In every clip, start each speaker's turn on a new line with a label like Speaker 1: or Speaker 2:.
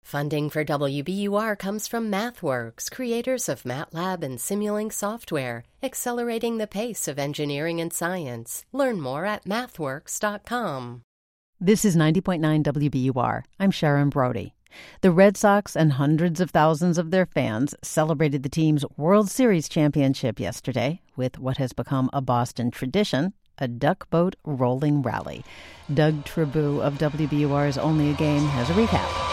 Speaker 1: Funding for WBUR comes from MathWorks, creators of MATLAB and Simulink software, accelerating the pace of engineering and science. Learn more at mathworks.com.
Speaker 2: This is 90.9 WBUR. I'm Sharon Brody. The Red Sox and hundreds of thousands of their fans celebrated the team's World Series championship yesterday with what has become a Boston tradition, a duck boat rolling rally. Doug Tribou of WBUR's Only a Game has a recap.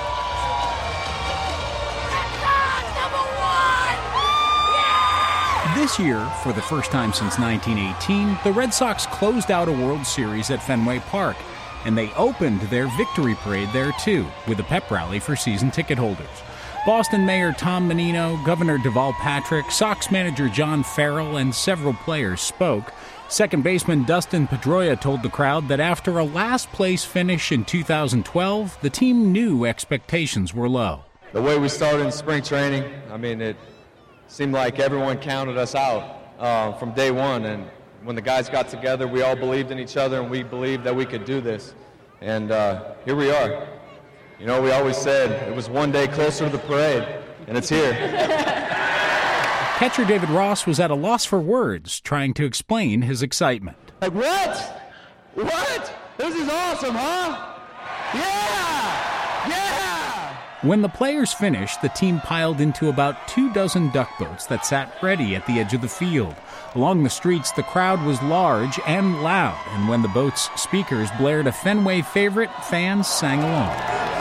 Speaker 3: This year, for the first time since 1918, the Red Sox closed out a World Series at Fenway Park, and they opened their victory parade there too, with a pep rally for season ticket holders. Boston Mayor Tom Menino, Governor Deval Patrick, Sox manager John Farrell, and several players spoke. Second baseman Dustin Pedroia told the crowd that after a last-place finish in 2012, the team knew expectations were low.
Speaker 4: The way we started in spring training, it seemed like everyone counted us out from day one, and when the guys got together, we all believed in each other, and we believed that we could do this. And here we are. We always said it was one day closer to the parade, and it's here.
Speaker 3: Catcher David Ross was at a loss for words, trying to explain his excitement.
Speaker 5: Like, what? What? This is awesome, huh? Yeah! Yeah!
Speaker 3: When the players finished, the team piled into about 24 duck boats that sat ready at the edge of the field. Along the streets, the crowd was large and loud, and when the boat's speakers blared a Fenway favorite, fans sang along.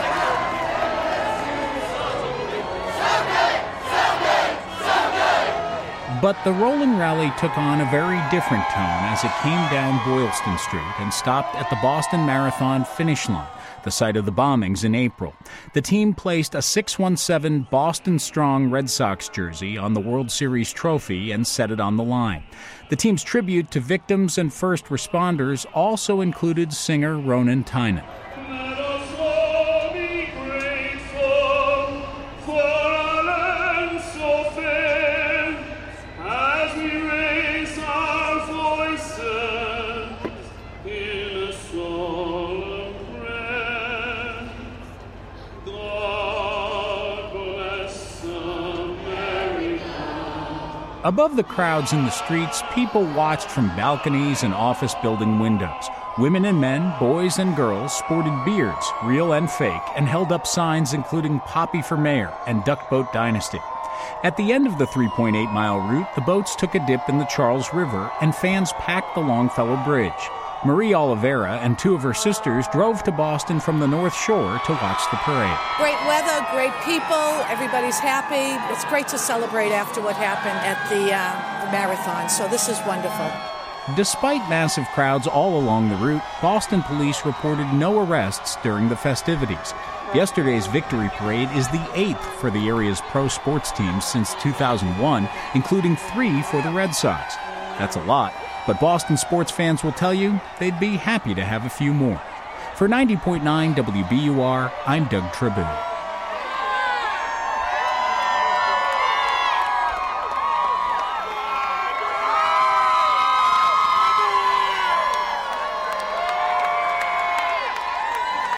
Speaker 3: But the rolling rally took on a very different tone as it came down Boylston Street and stopped at the Boston Marathon finish line, the site of the bombings in April. The team placed a 617 Boston Strong Red Sox jersey on the World Series trophy and set it on the line. The team's tribute to victims and first responders also included singer Ronan Tynan. Above the crowds in the streets, people watched from balconies and office building windows. Women and men, boys and girls sported beards, real and fake, and held up signs including Poppy for Mayor and Duck Boat Dynasty. At the end of the 3.8-mile route, the boats took a dip in the Charles River, and fans packed the Longfellow Bridge. Marie Oliveira and two of her sisters drove to Boston from the North Shore to watch the parade.
Speaker 6: Great weather, great people, everybody's happy. It's great to celebrate after what happened at the marathon, so this is wonderful.
Speaker 3: Despite massive crowds all along the route, Boston police reported no arrests during the festivities. Yesterday's victory parade is the 8th for the area's pro sports teams since 2001, including 3 for the Red Sox. That's a lot. But Boston sports fans will tell you they'd be happy to have a few more. For 90.9 WBUR, I'm Doug Tribou.